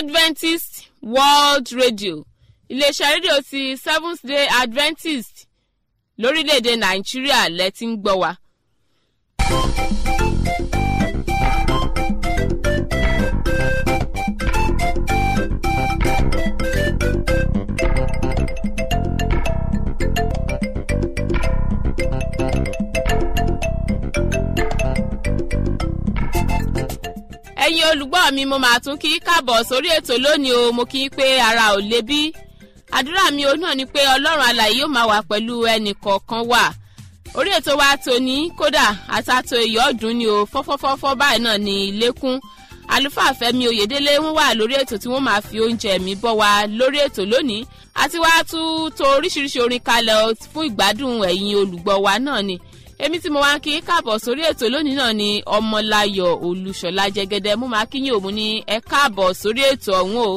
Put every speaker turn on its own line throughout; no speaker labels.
Adventist World Radio iléeṣẹ́ rédíò ti Seventh Day Adventist lórílẹ̀‐èdè Nàìjíríà lẹ ti ń gbọ́ wa. ẹ̀yin olùgbọ́ mi mo máa tún kí káàbọ̀ sórí ètò lónìí o. mo kí í pé ara ò le bí. àdúrà mi òun náà ni pé Ọlọ́run alààyè yóò máa wà pẹ̀lú ẹnì kọ̀ọ̀kan wa. orí ètò wa tòní kódà àtàtò ìyọ́dún ni o fọ́fọ́fọ́fọ́ báyìí náà ní ilékún. àlùfáà Fẹ́mi Oyèdélé wọ́n wà lórí ètò tí wọ́n máa fi oúnjẹ mi bọ́ wa lórí ètò lónìí àti wá tún to oríṣiríṣi orin kalẹ̀ fún ìgbádùn ẹ̀yin olùgbọ́ wa náà ni. èmi tí mo wá ń kí káàbọ̀ sórí ètò lónìí náà ni Ọmọláyọ̀ Olúṣọlá Jẹ́gẹ́dẹ́. mo máa kíyìn òun ní ẹ káàbọ̀ sórí ètò ọ̀hún o.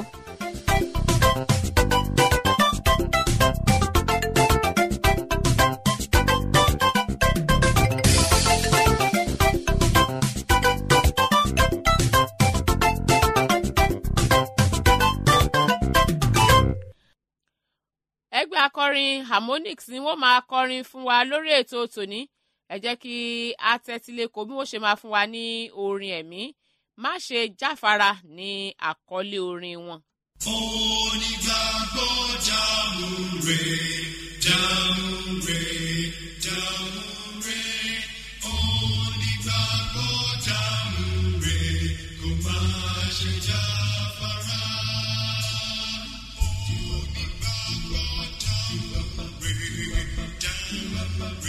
ẹgbẹ́ akọrin Harmonix ni wọ́n máa kọrin fún wa lórí ètò tòní. ẹ jẹ́ kí a tẹ́tí lẹ́kọ̀ọ́ bí wọ́n ṣe máa fún wa ní orin ẹ̀mí. má ṣe jáfara ní àkọlé orin wọn.
Onígbàgbọ́ jámúre, jámúre, jámúre. Onígbàgbọ́ jámúre, kò má ṣe jáfara. Onígbàgbọ́ jámúre, jámúre,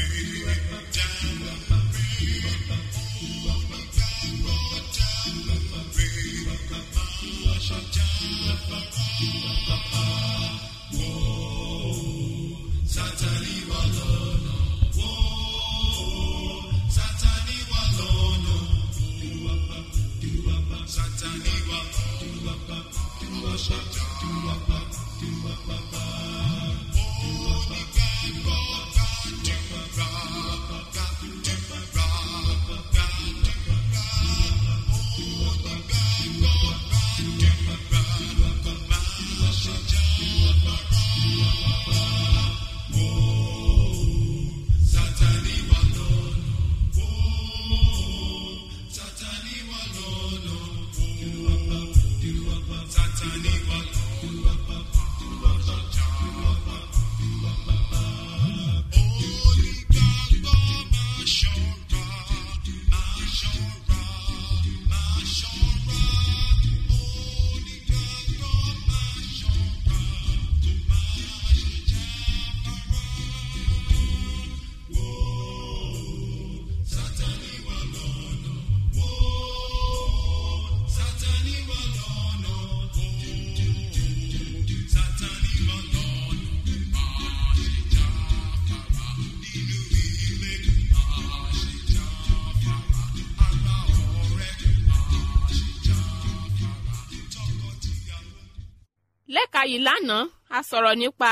lẹ́ka yìí lánàá a sọ̀rọ̀ nípa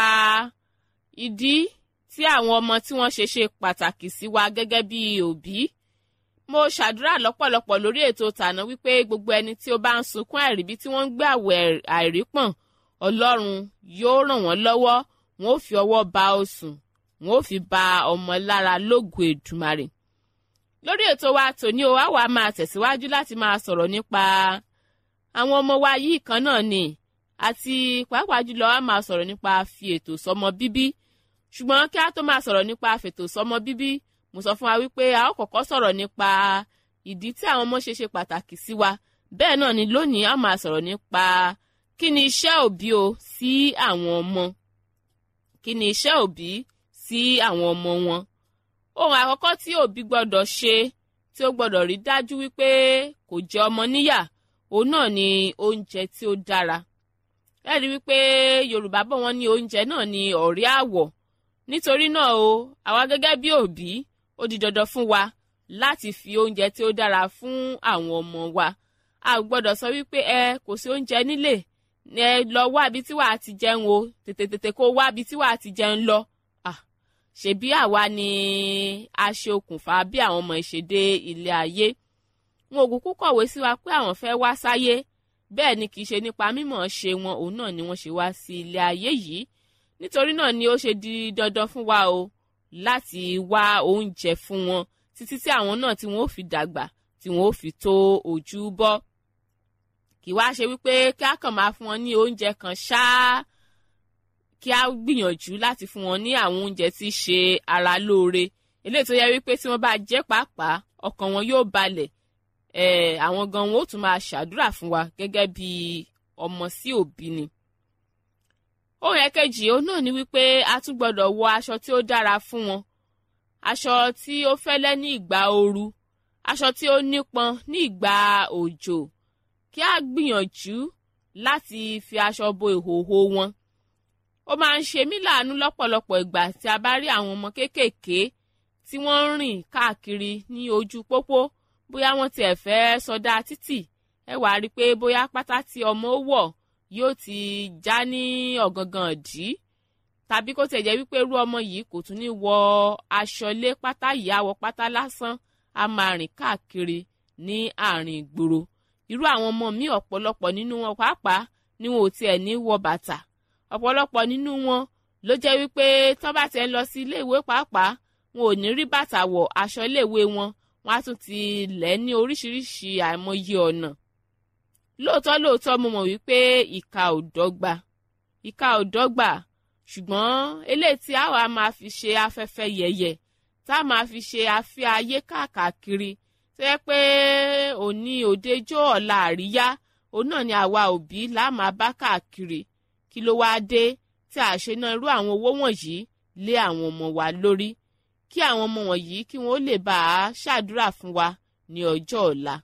ìdí tí àwọn ọmọ tí wọ́n ṣe pàtàkì sí wa gẹ́gẹ́ bí òbí. mo ṣàdúrà lọ́pọ̀lọpọ̀ lórí ètò tàná wípé gbogbo ẹni tí ó bá ń sunkún àìríbí tí wọ́n ń gbé àwẹ̀ àìrípọ̀n Ọlọ́run yóò ràn wọ́n lọ́wọ́. wọn ò fi ọwọ́ ba osùn wọn ò fi ba ọmọ lára lógo Èdùmàrè. lórí ètò wa tòní o àwa máa tẹ̀síwájú láti máa sọ̀rọ̀ nípa àwọn ọmọ wa yìí kan náà ni àti pàápàá jùlọ a máa sọ̀rọ̀ nípa fi ètò sọmọ bíbí. ṣùgbọ́n kí a tó máa sọ̀rọ̀ nípa fètò sọmọ bíbí mo sọ fún wa wípé a ó kọ́kọ́ sọ̀rọ̀ nípa ìdí tí àwọn ọmọ ṣe pàtàkì sí wa. bẹ́ẹ̀ náà ni lónìí a máa sọ̀rọ̀ nípa kí ni iṣẹ́ òbí o sí àwọn ọmọ. kí ni iṣẹ́ òbí sí àwọn ọmọ wọn. ohun àkọ́kọ́ tí òbí gbọ́dọ̀ ṣe tí ó gbọ́dọ̀ rí dájú wípé kò jẹ ọmọ níyà òun náà ni oúnjẹ tí ó dára. ẹ rí wípé Yorùbá bọ̀ wọ́n ní oúnjẹ náà ní ọ̀rẹ́ àwọ̀. nítorí náà o àwa gẹ́gẹ́ bí òbí ó di dandan fún wa láti fi oúnjẹ tí ó dára fún àwọn ọmọ wa. a gbọ́dọ̀ sọ wípé kò sí oúnjẹ nílé lọ wá ibi tí wàá ti jẹun o tètè kó wá ibi tí wàá ti jẹun lọ. ṣebí àwa ni a ṣe okùnfà bí àwọn ọmọ ìṣèdè ilé ayé. wọn ò kúkú kọ̀wé sí wa pé àwọn fẹ́ wá sáyé bẹ́ẹ̀ ni kì í ṣe nípa mímọ̀ ṣe wọn òun náà ni wọ́n ṣe wá sí ilé ayé yìí nítorí náà ni ó ṣe di dandan fún wa o láti wá oúnjẹ fún wọn títí tí àwọn náà tí wọn ó fi dàgbà tí wọn ó fi tó ojú bọ́ kì wá ṣe wípé kí a kàn máa fún wọn ní oúnjẹ kan ṣáá kí a gbìyànjú láti fún wọn ní àwọn oúnjẹ tí í ṣe ara lóore eléyìí tó yẹ wípé tí wọ́n bá jẹ pàápàá ọkàn wọn yóò balẹ̀ àwọn gan wọn ó tún máa ṣàdúrà fún wa gẹ́gẹ́ bí ọmọ sí òbí ni. ohun ẹ̀kejì òun náà ni wípé a tún gbọ́dọ̀ wọ aṣọ tí ó dára fún wọn aṣọ tí ó fẹ́lẹ́ ní ìgbà ooru aṣọ tí ó nípọn ní ìgbà òjò kí a gbìyànjú láti fi aṣọ bo ìhòhò wọn. ó máa ń ṣe mí láàánú lọ́pọ̀lọpọ̀ ìgbà tí a bá rí àwọn ọmọ kéékèèké tí wọ́n ń rìn káàkiri ní ojú pópó bóyá wọ́n tiẹ̀ fẹ́ sọdá títì ẹ wá rí i pé bóyá pátá tí ọmọ ó wọ̀ yóò ti já ní ọ̀gangan dí tàbí kó tiẹ̀ jẹ́ wípé irú ọmọ yìí kò tún ní wọ aṣọ lé pátá yìí á wọ pátá lásán á máa rìn káàkiri ní àárín ìgboro irú àwọn ọmọ míì ọ̀pọ̀lọpọ̀ nínú wọn pàápàá ni wọn ò tiẹ̀ ní wọ bàtà ọ̀pọ̀lọpọ̀ nínú wọn ló jẹ́ wípé tán bá tiẹ̀ ń lọ sí ilé ìwé pàápàá wọn ò ní rí bàtà wọ̀ aṣọ ilé ìwé wọn á tún ti lẹ̀ ní oríṣiríṣi àìmọye ọ̀nà lóòótọ́ mo mọ̀ wípé ìkà ò dọ́gba ṣùgbọ́n eléyìí tí àwa máa fi ṣe afẹ́fẹ́ yẹ̀yẹ̀ tá a máa fi ṣe afẹ́ ayé káàkiri tó yẹ pé òní òdejọ́ ọ̀la àríyá òun náà ni àwa òbí là máa bá káàkiri kí ló wáá dé tí a ṣe ná irú àwọn owó wọ̀nyí lé àwọn ọmọ wa lórí kí àwọn ọmọ wọ̀nyí kí wọ́n lè bá a ṣàdúrà fún wa ní ọjọ́ ọ̀la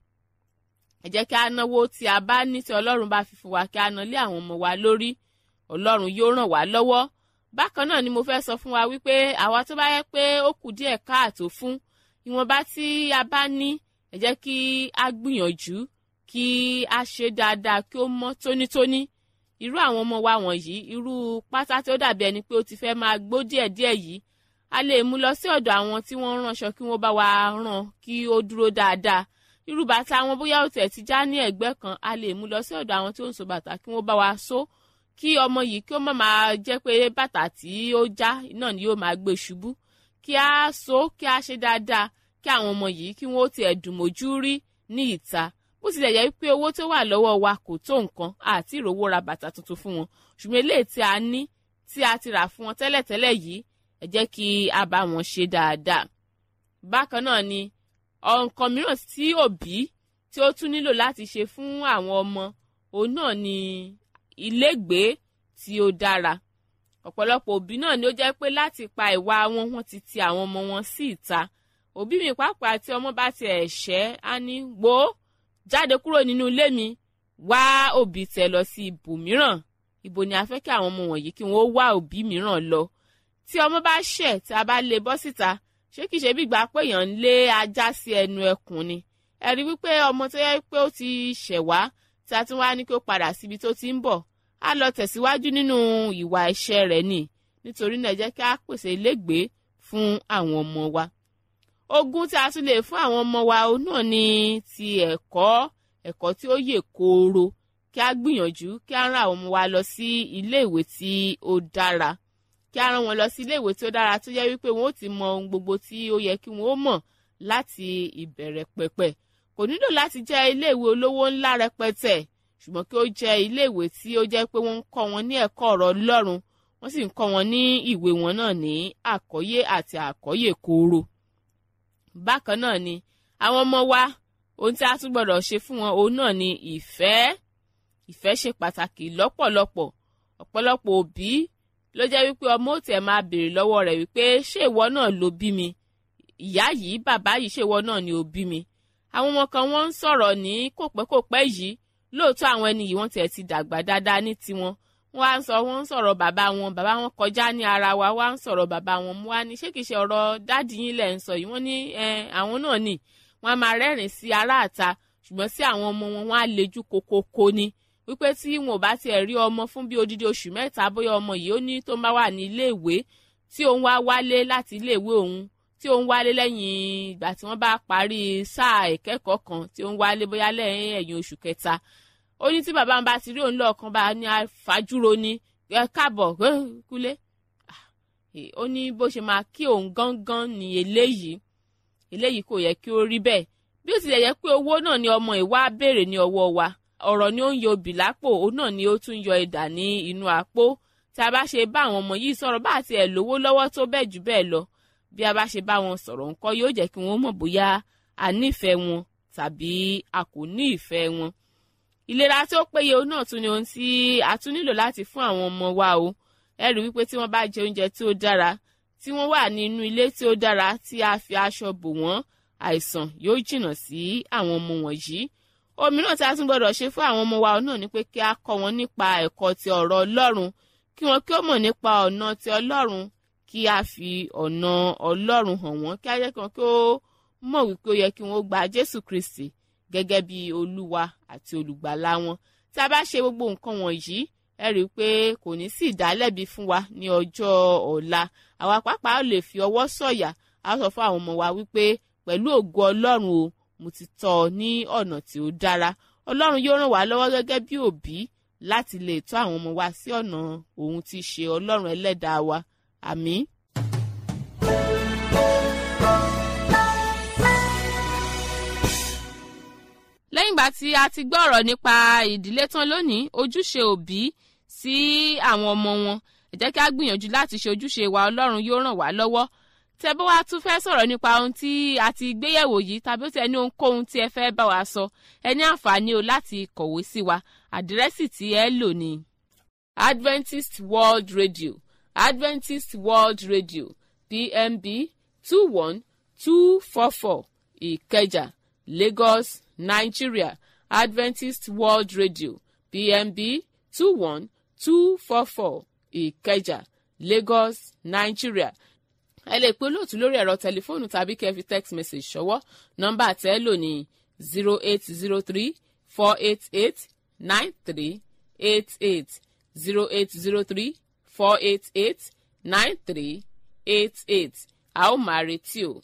ẹ jẹ́ kí a náwó tí a bá ní tí ọlọ́run bá fi fún wa kí a ná lé àwọn ọmọ wa lórí ọlọ́run yóò ràn wá lọ́wọ́ bákan náà ni mo fẹ́ sọ fún wa wípé àwa tó bá yẹ pé ó kù díẹ̀ káàtó fún ìwọ̀nba tí a bá ní ẹ jẹ́ kí a gbìyànjú kí a ṣe dáadáa kí ó mọ́ tónítóní irú àwọn ọmọ wa wọ̀nyí irú pátá tí ó dàbí ẹni pé ó ti fẹ́ máa gbó díẹ̀díẹ̀ yìí a lè mú lọ sí ọ̀dọ̀ àwọn tí wọ́n ń ránṣọ kí wọ́n bá wa rán kí ó dúró dáadáa irú bàtà wọn bóyá ó tẹ̀ ti já ní ẹ̀gbẹ́ kan a lè mú lọ sí ọ̀dọ̀ àwọn tí ó ń so bàtà kí wọ́n bá wa so kí ọmọ yìí kí ó má máa jẹ́ pé bàtà tí ó já náà ni yóò máa gbé ṣubú kí a so kí a ṣe dáadáa kí àwọn ọmọ yìí kí wọ́n ó tiẹ̀ dùn mójú rí ní ìta bó tilẹ̀ yẹ pé owó tó wà lọ́wọ́ wa kò tó nǹkan àti ìrówó ra bàtà tuntun fún wọn ṣùgbọ́n eléyìí tí a ní tí a ti rà fún wọn tẹ́lẹ̀tẹ́lẹ̀ yìí ẹ jẹ́ kí a bá wọn ṣe dáadáa. bákan náà ni nǹkan mìíràn tí òbí tí ó tún nílò láti ṣe fún àwọn ọmọ òun náà ni ilégbèé tí ó dára ọ̀pọ̀lọpọ̀ òbí náà ni ó jẹ́ pé láti pa ìwà wọn ti ti àwọn ọmọ wọn sí ìta òbí mi pàápàá tí ọmọ bá ti ẹ̀ṣẹ̀ á ní gbó jáde kúrò nínú ilé mi wá òbí tẹ̀ lọ sí ibòmíràn ibo ni a fẹ́ kí àwọn ọmọ wọ̀nyí kí wọ́n wá òbí mìíràn lọ tí ọmọ bá ṣẹ̀ tí a bá lé bọ́ síta ṣé kìí ṣe bí ìgbà pé èèyàn ń lé ajá sí ẹnu ẹkùn ni ẹ rí wípé ọmọ tó yẹ pé ó ti ṣẹ̀ wá tí a tún wá ní kí ó padà síbi tó ti ń bọ̀ á lọ tẹ̀síwájú nínú ìwà ẹ̀ṣẹ̀ rẹ̀ ni nítorí náà jẹ́ kí a pèsè ilégbèé fún àwọn ọmọ wa. ogún tí a tún lè fún àwọn ọmọ wa òun náà ni ti ẹ̀kọ́ tí ó yè kooro kí a gbìyànjú kí a rán àwọn ọmọ wa lọ sí ilé ìwé tí ó dára kí a rán wọn lọ sí ilé ìwé tí ó dára tó yẹ wípé wọn ó ti mọ ohun gbogbo tí ó yẹ kí wọn ó mọ̀ láti ìbẹ̀rẹ̀ pẹ̀pẹ̀ kò nílò láti jẹ́ ilé ìwé olówó ńlá rẹpẹtẹ ṣùgbọ́n kí ó jẹ́ ilé ìwé tí ó jẹ́ pé wọ́n ń kọ́ wọn ní ẹ̀kọ́ ọ̀rọ̀ Ọlọ́run wọ́n sì ń kọ́ wọn ní ìwé wọn náà ní àkọ́yé àti àkọ́yè kooro. bákan náà ni àwọn ọmọ wa ohun tí a tún gbọ́dọ̀ ṣe fún wọn òun náà ni ìfẹ́ ṣe pàtàkì lọ́pọ̀lọpọ̀ ọ̀pọ̀lọpọ̀ òbí ló jẹ́ wípé ọmọ ò tẹ̀ máa béèrè lọ́wọ́ rẹ̀ wípé ṣé ìwọ náà ló bí mi ìyá yìí bàbá yìí ṣé ìwọ náà ni ó bí mi àwọn ọmọ kan wọ́n ń sọ̀rọ̀ ní kòpẹ́kòpẹ́ yìí lóòótọ́ àwọn ẹni yìí wọ́n tiẹ̀ ti dàgbà dáadáa ní tiwọn wọ́n ń sọ̀rọ̀ bàbá wọn kọjá ní ara wa wá ń sọ̀rọ̀ bàbá wọn wá ní ṣé kìí ṣe ọ̀rọ̀ dádì yín lẹ̀ ń sọ yìí wọ́n ní àwọn náà nì wọ́n á máa rẹ́rìn sí aráàta ṣùgbọ́n sí àwọn ọmọ wọn wọ́n á lejú kokoko ni wípé tí wọn ò bá tiẹ̀ rí ọmọ fún bí odidi oṣù mẹ́ta bóyá ọmọ yìí ó ní tó ń bá wà ní ilé ìwé tí òun wá wálé láti ilé ìwé òun tí òun wálé lẹ́yìn ìgbà tí wọ́n bá parí sáà ìkẹ́kọ̀ọ́ kan tí òun wálé bóyá lẹ́yìn oṣù kẹta ó ní tí bàbá ń bá ti rí òun lọ́ọ̀kan bá ní àfàjúro ni káàbọ̀ kúlé ó ní bó ṣe máa kí òun gángan ní eléyìí kò yẹ kí ó rí bẹ́ẹ̀ bí ó tilẹ̀ yẹ pé owó náà ni ọmọ ìwà béèrè ní ọwọ́ wa ọ̀rọ̀ ni ó ń yọ obì lápò òun náà ni ó tún yọ idà ní inú àpò tí a bá ṣe bá àwọn ọmọ yìí sọ̀rọ̀ bá àti ẹ̀ lówó lọ́wọ́ tó bẹ́ẹ̀ jù bẹ́ẹ̀ lọ bí a bá ṣe bá wọn sọ̀rọ̀ nǹkan yóò jẹ́ kí wọ́n mọ̀ bóyá a nífẹ̀ẹ́ wọn tàbí a kò ní ìfẹ́ wọn. ìlera tí ó péye òun náà tún ni ohun tí a tún nílò láti fún àwọn ọmọ wa o ẹ rí wípé tí wọ́n bá jẹ oúnjẹ tí ó dára tí wọ́n wà nínú ilé tí ó dára tí a fi aṣọ bò wọ́n àìsàn yóò jìnnà sí àwọn ọmọ wọ̀nyí. òmíràn tí a tún gbọ́dọ̀ ṣe fún àwọn ọmọ wa náà ni pé kí a kọ́ wọn nípa ẹ̀kọ́ ti ọ̀rọ̀ Ọlọ́run kí wọn kí ó mọ̀ nípa ọ̀nà ti Ọlọ́run kí a fi ọ̀nà Ọlọ́run hàn wọ́n kí a jẹ́ kí wọn kí ó mọ̀ wípé ó yẹ kí wọ́n gba Jésù Kristi gẹ́gẹ́ bí Olúwa àti Olùgbàlà wọn. tí a bá ṣe gbogbo nǹkan wọ̀nyí ẹ rí i pé kò ní sí ìdálẹ́bi fún wa ní ọjọ́ ọ̀la àwa pàápàá lè fi ọwọ́ sọ̀yà a sọ fún àwọn ọmọ wa wípé pẹ̀lú ògo Ọlọ́run o mo ti tọ́ ọ ní ọ̀nà tí ó dára Ọlọ́run yóò ràn wá lọ́wọ́ gẹ́gẹ́ bí òbí láti lè tọ́ àwọn ọmọ wa sí ọ̀nà òun tí í ṣe Ọlọ́run ẹlẹ́dàá wa àmín. lẹ́yìn ìgbà tí a ti gbọ́ ọ̀rọ̀ nípa ìdílé tán lónìí ojúṣe òbí sí àwọn ọmọ wọn ẹ jẹ́ kí a gbìyànjú láti ṣe ojúṣe wa Ọlọ́run yóò ràn wá lọ́wọ́. tẹ́ bá wá tún fẹ́ sọ̀rọ̀ nípa ohun tí a ti gbéyẹ̀wò yìí tàbí ó ti ẹni ohunkóhun tí ẹ fẹ́ bá wa sọ ẹ ní àǹfààní o láti kọ̀wé sí wa àdírẹ́sì tí ẹ lò ní Adventist World Radio Adventist World Radio PMB 21244 Ìkẹjà Lagos Nigeria Adventist World Radio PMB 21244 Ìkẹjà Lagos Nigeria. ẹ lè pe olóòtú lórí ẹ̀rọ tẹlifóònù tàbí kẹ́ fi text message ṣọwọ́ nọ́mbà tẹ́ lò ní 0803 488 9388 0803 488 9388 a ó máa retí o.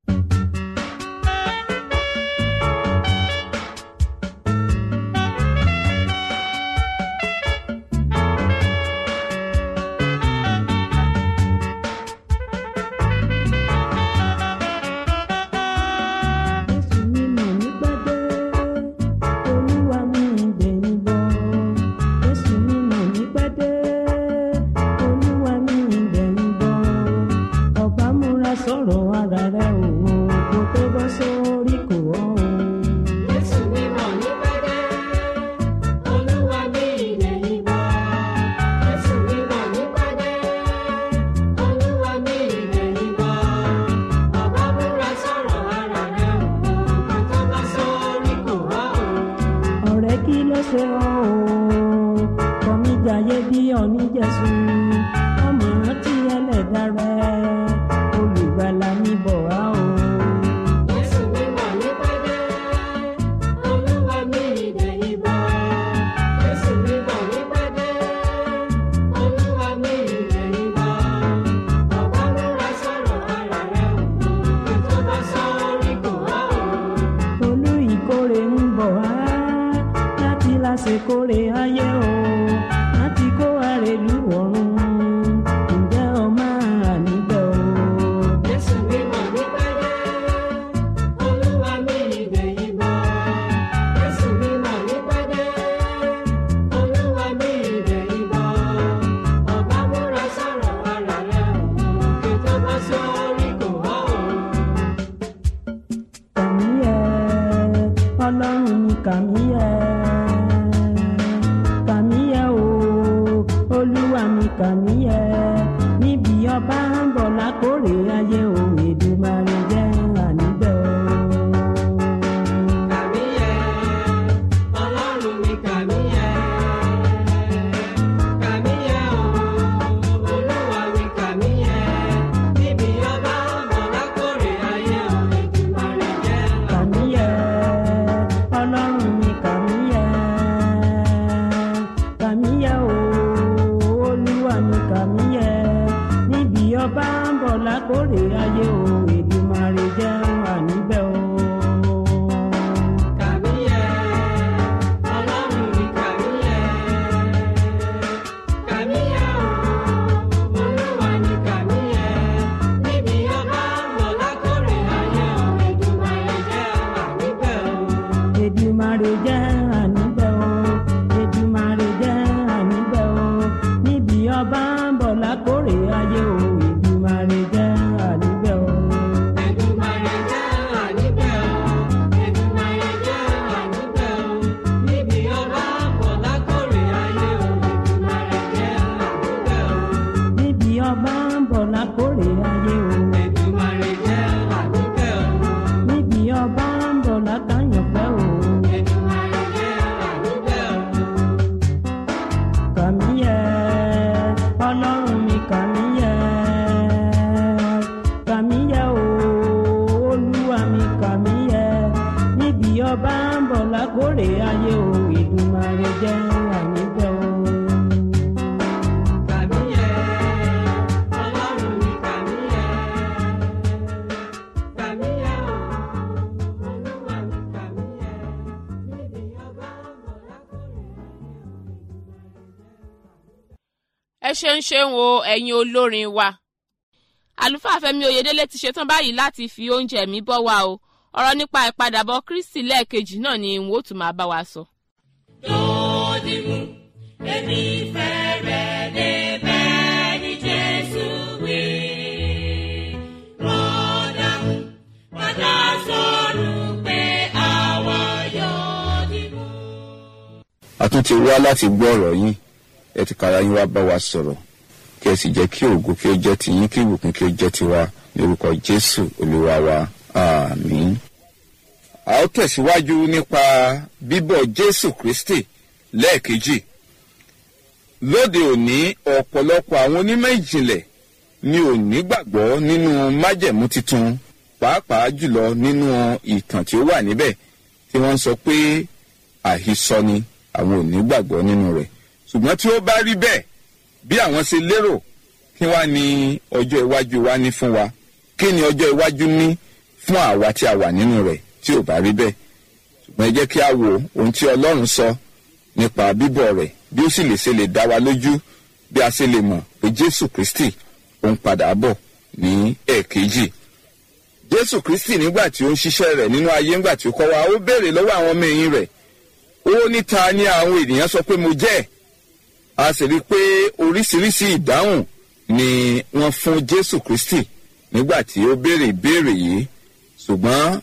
Kórè ayé o láti kó àrèlú ọ̀run ǹjẹ́ o máa níbẹ̀ o. Jésù mímọ́ nípẹ́ dé Olúwa mi ìgbẹ̀yìn bọ̀. Jésù mímọ́ nípẹ́ dé Olúwa mi ìgbẹ̀yìn bọ̀. Ọba múra sọ̀rọ̀ ara rẹ̀ o kí tó bá sórí kò wá o. Kàmíyẹ Ọlọ́run ni kàmíyẹ. Kàmíyẹ níbi ọba ń bọ̀ lákòrè ayé o Èdùmàrè jẹ́ àníbẹ̀ o. Kàmíyẹ Ọlọ́run mi kàmíyẹ. Kàmíyẹ o Olúwa mi kàmíyẹ níbi ọba ń bọ̀ lákòrè ayé o Èdùmàrè jẹ́ àníbẹ̀ o. Kàmíyẹ Ọlọ́run mi kàmíyẹ. Kàmíyẹ o Olúwa mi kàmíyẹ níbi ọba ń bọ̀ lákòrè ayé o Èdùmàrè. lákòrè ayé o Èdùmàrè jẹ́ àníbẹ̀ o. Kàmíyẹ Ọlọ́run mi kàmíyẹ, kàmíyẹ o Olúwa mi kàmíyẹ, níbi ọba ọmọ lákòrè ayé o Èdùmàrè jẹ́ àníbẹ̀.
ẹ ṣeun o ẹ̀yin olórin wa. àlùfáà Fẹ́mi Oyèdélé ti ṣetán báyìí láti fi oúnjẹ mi bọ́ wa o. ọ̀rọ̀ nípa ìpadàbọ̀ Kristi lẹ́ẹ̀kejì náà ni n ó tún máa bá wa sọ.
Dòdìmú, èmi fẹ́rẹ̀ débẹ̀ ní Jésù wí. Rọ́dàmú, padà sọ̀rọ̀ pé àwa yóò dìmú.
a tún ti wá láti gbọ́ ọ̀rọ̀ yín, ẹ ti kára yín wá bá wa sọ̀rọ̀, kí ẹ sì jẹ́ kí ògo kí ó jẹ́ ti yín, kí ìbùkún kí ó jẹ́ tiwa ní orúkọ Jésù Olúwa wa. Àmín. A ó tẹ̀síwájú nípa bíbọ̀ Jésù Kristi lẹ́ẹ̀kejì. Lóde òní, ọ̀pọ̀lọpọ̀ àwọn onímọ̀ ìjìnlẹ̀ ni ò ní gbàgbọ́ nínú májẹ̀mú titun, pàápàá jùlọ nínú ìtàn tí ó wà níbẹ̀, tí wọ́n ń sọ pé àhesọ ni, àwọn ò ní gbàgbọ́ nínú rẹ̀. Ṣùgbọ́n tí ó bá rí bẹ́ẹ̀, bí àwọn ṣe lérò, kí wá ní ọjọ́ iwájú wa ní fún wa? Kí ni ọjọ́ iwájú ní fún àwa tí a wà nínú rẹ̀ tí ò bá rí bẹ́ẹ̀? Ṣùgbọ́n ẹ jẹ́ kí a wo ohun tí Ọlọ́run sọ nípa bíbọ̀ rẹ̀, bí ó sì lè dá wa lójú, bí a ṣe lè mọ̀ pé Jésù Kristi ó ń padà bọ̀ ní ẹ̀ẹ̀kejì. Jésù Kristi nígbà tí ó ń ṣiṣẹ́ rẹ̀ nínú ayé, nígbà tí ó kọ́ wa, ó béèrè lọ́wọ́ àwọn ọmọ ẹ̀yìn rẹ̀, ó ní ta ni àwọn ènìyàn sọ pé mo jẹ́? A sì rí i pé oríṣiríṣi ìdáhùn ni wọ́n fún Jésù Kristi nígbà tí ó béèrè ìbéèrè yìí. Ṣùgbọ́n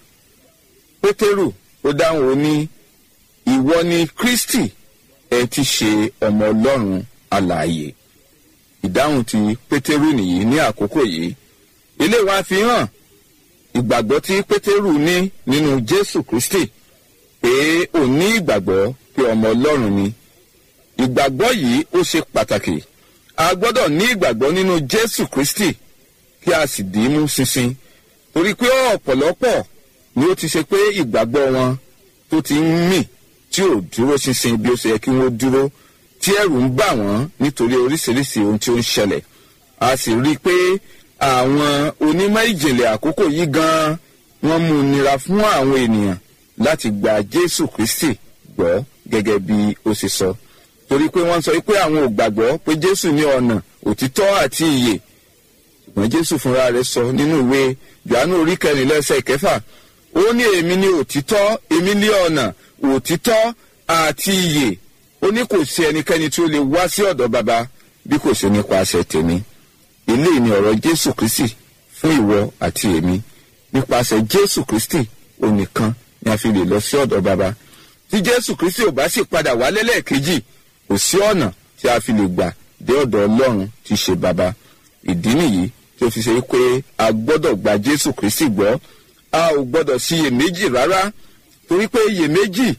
Pétérù ó dáhùn, ó ní ìwọ ni Kristi, ẹ ti ṣe ọmọ Ọlọ́run alààyè. Ìdáhùn ti Pétérù nìyí ní àkókò yìí. Ilé wa fi hàn ìgbàgbọ́ tí Pétérù ní nínú Jésù Kristi, pé ó ní ìgbàgbọ́ pé ọmọ Ọlọ́run ni. Ìgbàgbọ́ yìí ó ṣe pàtàkì. A gbọ́dọ̀ ní ìgbàgbọ́ nínú Jésù Kristi kí a sì dì í mú ṣinṣin, torí pé ọ̀pọ̀lọpọ̀ ni ó ti ṣe pé ìgbàgbọ́ wọn tó ti ń mì, tí ò dúró ṣinṣin bí ó ṣe yẹ kí wọ́n dúró, tí ẹ̀rù ń bà wọ́n nítorí oríṣiríṣi ohun tí ó ń ṣẹlẹ̀. A sì rí i pé àwọn onímọ̀ ìjìnlẹ̀ àkókò yìí gan-an wọ́n mú nira fún àwọn ènìyàn láti gba Jésù Kristi gbọ́ gẹ́gẹ́ bí ó ṣe sọ, torí pé wọ́n sọ pé àwọn ò gbàgbọ́ pé Jésù ní ọ̀nà, òtítọ́ àti ìyè. Ṣùgbọ́n Jésù fúnra rẹ̀ sọ nínú ìwé Jòhánù orí 4:6, ó ní èmi ní òtítọ́, èmi ní ọ̀nà, òtítọ́ àti ìyè. Ó ní kò sí ẹnikẹ́ni tí ó lè wá sí ọ̀dọ̀ Baba bí kò ṣe nípasẹ̀ tèmi. Eléyìí ni ọ̀rọ̀ Jésù Kristi fún ìwọ àti èmi. Nípasẹ̀ Jésù Kristi onìkan ni a fi lè lọ sí ọ̀dọ̀ Baba. Tí Jésù Kristi ò bá sì padà wá lẹ́lẹ́ẹ̀kejì, kò sí ọ̀nà tí a fi lè gbà dé ọ̀dọ̀ Ọlọ́run tí ṣe Baba. Ìdí nìyí tí ó fi ṣe pé a gbọ́dọ̀ gba Jésù Kristi gbọ́. A ò gbọ́dọ̀ ṣiyèméjì rárá, torí pé iyèméjì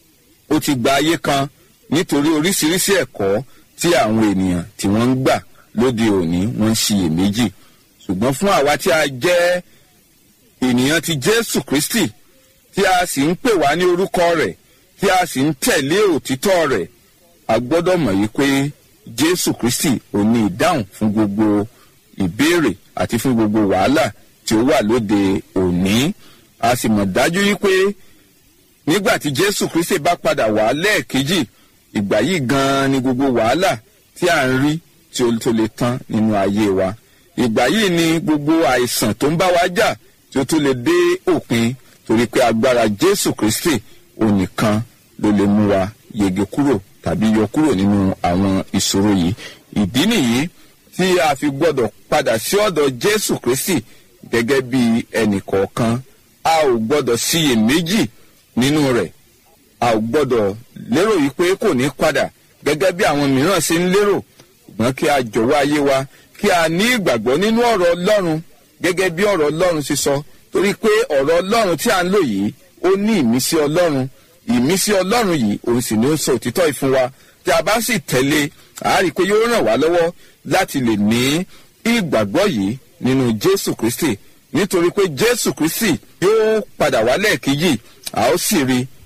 ó ti gba ayé kan nítorí oríṣiríṣi ẹ̀kọ́ tí àwọn ènìyàn tí wọ́n ń gbà lóde òní wọ́n ń ṣiyèméjì. Ṣùgbọ́n fún àwa tí a jẹ́ ènìyàn ti Jésù Kristi, tí a sì ń pè wá ní orúkọ rẹ̀, tí a sì ń tẹ̀lé òtítọ́ rẹ̀, a gbọ́dọ̀ mọ̀ yìí pé Jésù Kristi ò ní ìdáhùn fún gbogbo ìbéèrè àti fún gbogbo wàhálà tí ó wà lóde òní. A sì mọ̀ dájú yìí pé nígbà tí Jésù Kristi bá padà wá lẹ́ẹ̀kejì, ìgbà yìí gan-an ni gbogbo wàhálà tí à ń rí tí ó tó lè tán nínú ayé wa. Ìgbà yìí ni gbogbo àìsàn tó ń bá wa jà tí ó tó lè dé òpin, torí pé agbára Jésù Kristi onìkan ló lè mú wa yege kúrò tàbí yọ kúrò nínú àwọn ìṣòro yìí. Ìdí nìyí tí a fi gbọ́dọ̀ padà sí ọ̀dọ̀ Jésù Kristi gẹ́gẹ́ bí ẹnìkọ̀ọ̀kan. A ò gbọ́dọ̀ ṣiyèméjì nínú rẹ̀. A ò gbọ́dọ̀ lérò yìí pé kò ní padà gẹ́gẹ́ bí àwọn mìíràn ṣe ń lérò. Ṣùgbọ́n kí a jọ̀wọ́ ayé wa, kí a ní ìgbàgbọ́ nínú ọ̀rọ̀ Ọlọ́run gẹ́gẹ́ bí ọ̀rọ̀ Ọlọ́run ṣe sọ, torí pé ọ̀rọ̀ Ọlọ́run tí a ń lò yìí ó ní ìmísí Ọlọ́run. Ìmísí Ọlọ́run yìí òun sì ni ó sọ òtítọ́ yìí fún wa. Tí a bá sì tẹ̀lé, a rí i pé yóò ràn wá lọ́wọ́ láti lè ní ìgbàgbọ́ yìí nínú Jésù Kristi, nítorí pé Jésù Kristi yóò padà wá lẹ́ẹ̀kejì. A ó sì rí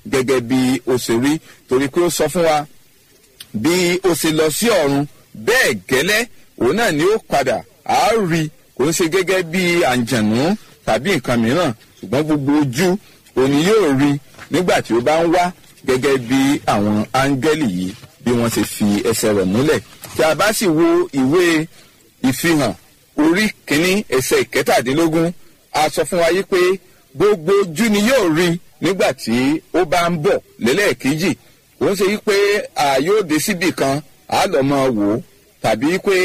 gẹ́gẹ́ bí ó ṣe rí torí pé ó sọ fún wa bí ó ṣe lọ sí ọ̀run bẹ́ẹ̀ gẹ́lẹ́ òun náà ni ó padà á rí kò ń ṣe gẹ́gẹ́ bí àǹjànú tàbí nǹkan mìíràn ṣùgbọ́n gbogbo ojú òní yóò rí nígbà tí ó bá ń wá gẹ́gẹ́ bí àwọn áńgẹ́lì yìí bí wọ́n ṣe fi ẹsẹ̀ rẹ̀ múlẹ̀ tí a bá sì wo ìwé ìfihàn orí kìíní ẹsẹ̀ ìkẹtàdínlógún a sọ fún wa yí pé gbogbo ojú ni yóò rí nígbà tí ó bá ń bọ̀ lẹ́lẹ́ẹ̀kejì ó ń ṣe yí pé yóò dé síbì kan á lọ máa wò ó tàbí pé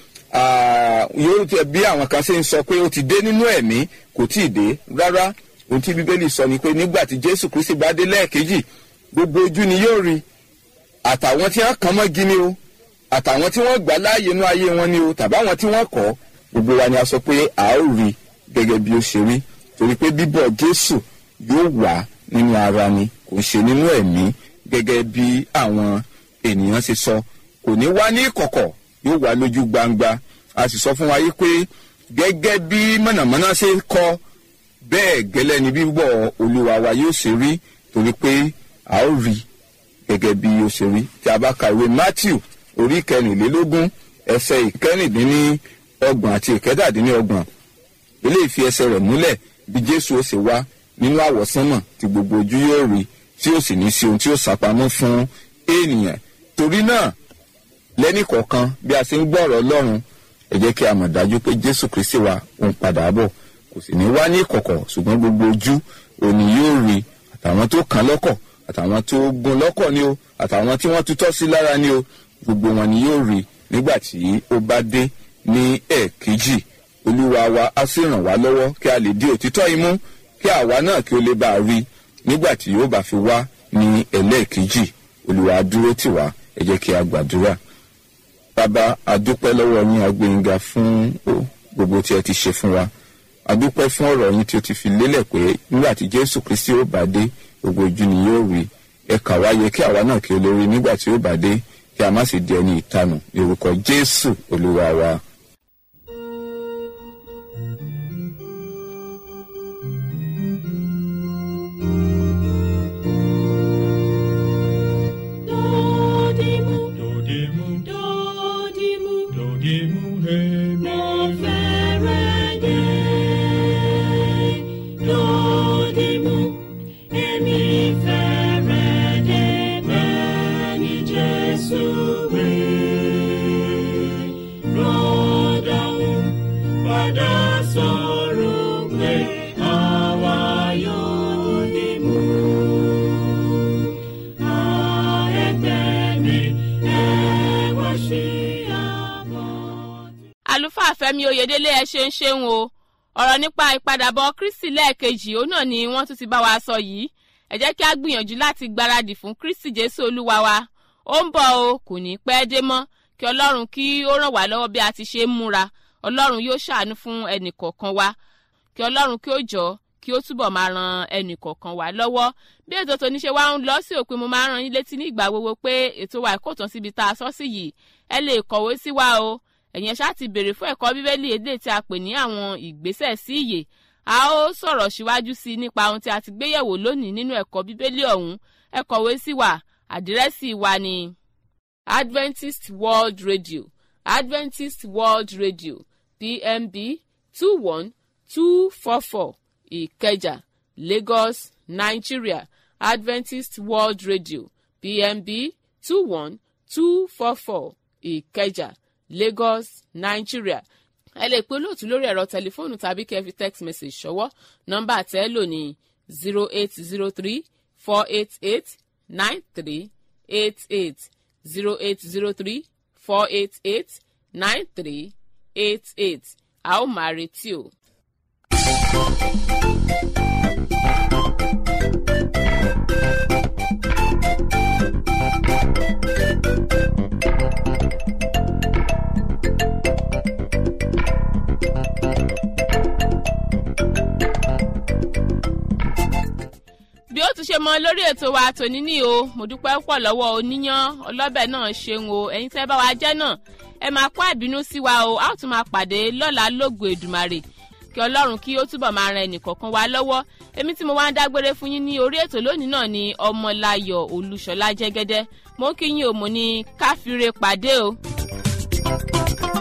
yóò tẹ bí àwọn kan ṣe ń sọ pé ó ti dé nínú ẹ̀mí kò tí ì dé rárá ohun tí bíbélì sọ ni pé nígbà tí jésù kristi bá dé lẹ́ẹ̀kejì gbogbo ojú ni yóò rí àtàwọn tí wọ́n kàn mọ́gi ni o àtàwọn tí wọ́n gbà láàyè inú ayé wọn ni o tàbí àwọn tí wọ́n kọ̀ gbogbo wa ni a sọ pé a ó rí gẹ́gẹ́ bí ó ṣe rí torí pé bíbọ̀ jésù yóò wá nínú ara ni kò ṣe nínú ẹ̀mí gẹ́gẹ́ bí àwọn ènìyàn ṣe sọ kò ní wá ní ìkọ̀kọ̀ yóò wá lójú gbangba a sì sọ fún wa yí pé gẹ́gẹ́ bí mọ̀nàmọ́ná ṣe kọ bẹ́ẹ̀ gẹ́lẹ́ ni bíbọ̀ olúwa wa yóò ṣe rí torí pé a ó rí gẹ́gẹ́ bí ó ṣe rí tí a bá ka ìwé matthew orí 24 ẹsẹ̀ 26 àti 27 ilé ìfi ẹsẹ̀ rẹ̀ múlẹ̀ bí jésù ó ṣe wá nínú àwọ̀sánmọ̀ tí gbogbo ojú yóò rí tí ó sì ní sí ohun tí ó sàpamọ́ fún ènìyàn torí náà lẹ́nì kọ̀ọ̀kan bí a ṣe ń gbọ́ ọ̀rọ̀ ọlọ́run ẹ jẹ́ kí a mọ̀ dájú pé jésù kristi wa ń padà bọ̀ kò sì ní wá ní ìkọ̀kọ̀ ṣùgbọ́n gbogbo ojú òní yóò rí àtàwọn tó kàn lọ́kọ̀ àtàwọn tó gún lọ́kọ̀ ni o àtàwọn tí wọ́n tutọ́ sí lára ni o gbogbo wọn ni yóò rí nígbà tí ó bá dé ní ẹ̀ẹ̀kejì olúwa wa á sì ràn wá lọ́wọ́ kí a lè di òtítọ́ imú kí àwa náà kí ó lè bá a rí nígbà tí yóò bá fi wá ní ẹlẹ́ẹ̀kejì olúwa dúró tì wá ẹ jẹ́ kí a gbàdúrà. Bàbá adúpẹ́ lọ́wọ́ yín agbẹ́yìnga fún gbogbo tí ẹ ti ṣe fún wa adúpẹ́ fún ọ̀rọ̀ yín tí ó ti fi lélẹ̀ pé nígbà tí jésù kristi ó bá dé gbogbo ojú ni yóò rí ẹ kà wá yẹ kí àwa náà kí ó lè rí nígbà tí ó bá dé kí a má sì di ẹni ìtanù ní orúkọ jésù olúwa wa.
àlùfáà Fẹ́mi Oyèdélé ẹ ṣeun o ọ̀rọ̀ nípa ìpadàbọ̀ Kristi lẹ́ẹ̀kejì òun náà ni wọ́n tún ti bá wa sọ yìí ẹ jẹ́ kí a gbìyànjú láti gbáradì fún Kristi Jésù Olúwa wa ó ń bọ̀ o kò ní pẹ́ dé mọ́ kí Ọlọ́run kí ó ràn wá lọ́wọ́ bí a ti ṣe ń múra Ọlọ́run yóò ṣàánú fún ẹnì kọ̀ọ̀kan wa kí Ọlọ́run kí ó jọ̀ọ́ kí ó túbọ̀ máa ran ẹnì kọ̀ọ̀kan wa lọ́wọ́ bí ètò tòní ṣe wá ń lọ sí òpin mo máa ń rán yín létí ní ìgbà gbogbo pé ètò wa kò tán síbi tá a sọ sí yìí ẹ lè kọ̀wé sí wa o ẹ̀yin ṣáà ti béèrè fún ẹ̀kọ́ bíbélì èdè tí a pè ní àwọn ìgbésẹ̀ sí ìyè a ó sọ̀rọ̀ síwájú sí i nípa ohun tí a ti gbéyẹ̀wò lónìí nínú ẹ̀kọ́ bíbélì ọ̀hún ẹ kọ̀wé sí wa àdírẹ́sì wa ní Adventist World Radio Adventist World Radio PMB 21244 Ìkẹjà Lagos Nigeria Adventist World Radio PMB 21244 Ìkẹjà Lagos Nigeria ẹ lè pe olóòtú lórí ẹ̀rọ tẹlifóònù tàbí kẹ́ fi text message ṣọwọ́ nọ́mbà tẹ́ lò ní 0803-488-9388 0803-488-9388 a ó máa retí o. bí ó tún ṣe mọ lórí ètò wa tòní ní o mo dúpẹ́ pọ̀ lọ́wọ́ oníyán ọlọ́bẹ̀ náà ṣeun o ẹ̀yin tẹ́ bá wa jẹ́ náà ẹ máa kó àbínú sí wa o a ó tún máa pàdé lọ́la lógo Èdùmàrè kí ọlọ́run kí ó túbọ̀ máa ran ẹnìkọ̀ọ̀kan wa lọ́wọ́. Èmi tí mo wá ń dágbére fún yín ní orí ètò lónìí náà ni Ọmọláyọ̀ Olúṣọlá Jẹ́gẹ́dẹ́. Mo ń kí yín o, mo ní káfíńre pàdé o.